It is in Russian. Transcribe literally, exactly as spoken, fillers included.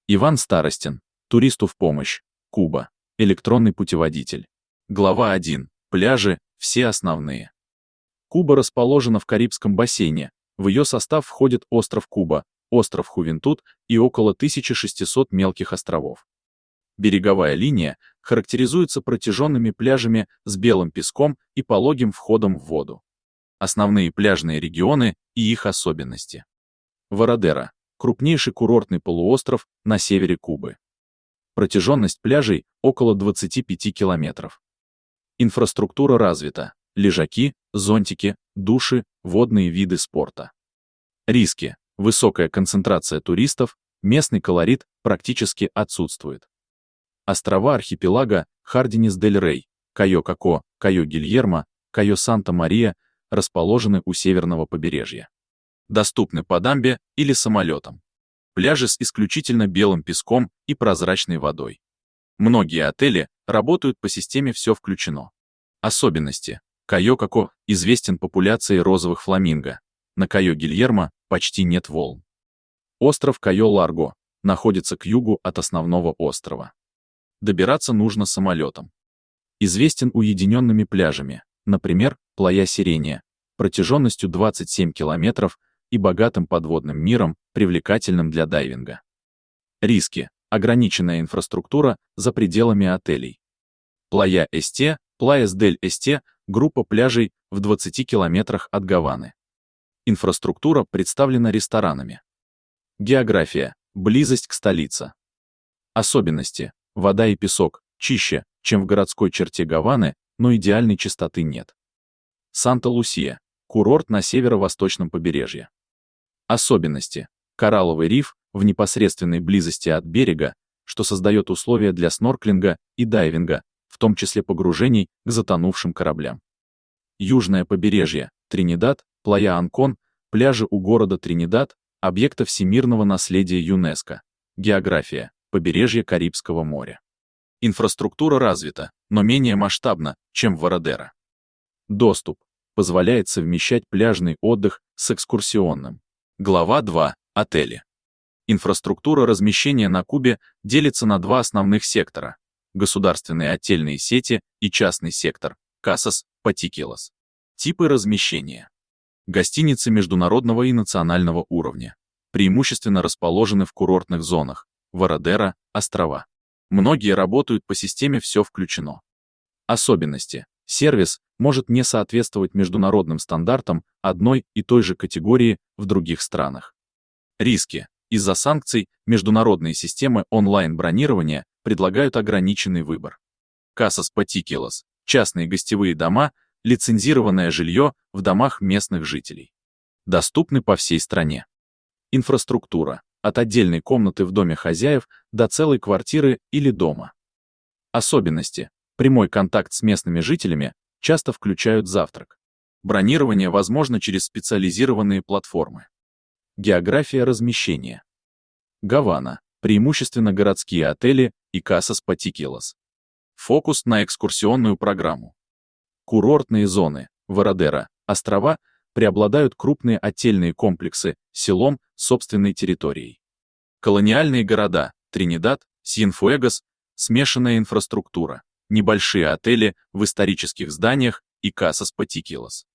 Иван Старостин. Туристу в помощь. Куба. Электронный путеводитель. Глава один. Пляжи, все основные. Куба расположена в Карибском бассейне. В ее состав входит остров Куба, остров Хувентуд и около тысячи шестисот мелких островов. Береговая линия характеризуется протяженными пляжами с белым песком и пологим входом в воду. Основные пляжные регионы и их особенности. Вородеро – крупнейший курортный полуостров на севере Кубы. Протяженность пляжей около двадцати пяти километров. Инфраструктура развита. Лежаки, зонтики, души, водные виды спорта. Риски. Высокая концентрация туристов, местный колорит практически отсутствует. Острова архипелага Хардинес-дель-Рей, Кайо-Коко, Кайо-Гильермо, Кайо-Санта-Мария расположены у северного побережья. Доступны по дамбе или самолетом. Пляжи с исключительно белым песком и прозрачной водой. Многие отели работают по системе «Все включено». Особенности. Кайо-Коко известен популяцией розовых фламинго. На Кайо-Гильермо почти нет волн. Остров Кайо-Ларго находится к югу от основного острова. Добираться нужно самолетом. Известен уединенными пляжами, например, Плая Сирения, протяженностью двадцать семь километров и богатым подводным миром, привлекательным для дайвинга. Риски. Ограниченная инфраструктура за пределами отелей. Плая Эсте, Плаяс дель Эсте, группа пляжей в двадцати километрах от Гаваны. Инфраструктура представлена ресторанами. География. Близость к столице. Особенности. Вода и песок чище, чем в городской черте Гаваны, но идеальной чистоты нет. Санта-Лусия. Курорт на северо-восточном побережье. Особенности. Коралловый риф в непосредственной близости от берега, что создает условия для снорклинга и дайвинга, в том числе погружений к затонувшим кораблям. Южное побережье, Тринидад, Плая-Анкон, пляжи у города Тринидад, объекта всемирного наследия ЮНЕСКО. География, побережье Карибского моря. Инфраструктура развита, но менее масштабна, чем в Вородеро. Доступ позволяет совмещать пляжный отдых с экскурсионным. Глава два. Отели. Инфраструктура размещения на Кубе делится на два основных сектора. Государственные отельные сети и частный сектор, Casas, Particulas. Типы размещения. Гостиницы международного и национального уровня. Преимущественно расположены в курортных зонах, Вородеро, острова. Многие работают по системе «Все включено». Особенности. Сервис может не соответствовать международным стандартам одной и той же категории в других странах. Риски. Из-за санкций международные системы онлайн-бронирования предлагают ограниченный выбор. Casas Particulas – частные гостевые дома, лицензированное жилье в домах местных жителей. Доступны по всей стране. Инфраструктура. От отдельной комнаты в доме хозяев до целой квартиры или дома. Особенности. Прямой контакт с местными жителями часто включают завтрак. Бронирование возможно через специализированные платформы. География размещения. Гавана. Преимущественно городские отели и Casas Particulas. Фокус на экскурсионную программу. Курортные зоны, Вородеро, острова, преобладают крупные отельные комплексы с селом, собственной территорией. Колониальные города, Тринидад, Сьенфуэгос, смешанная инфраструктура, небольшие отели в исторических зданиях и Casas Particulas.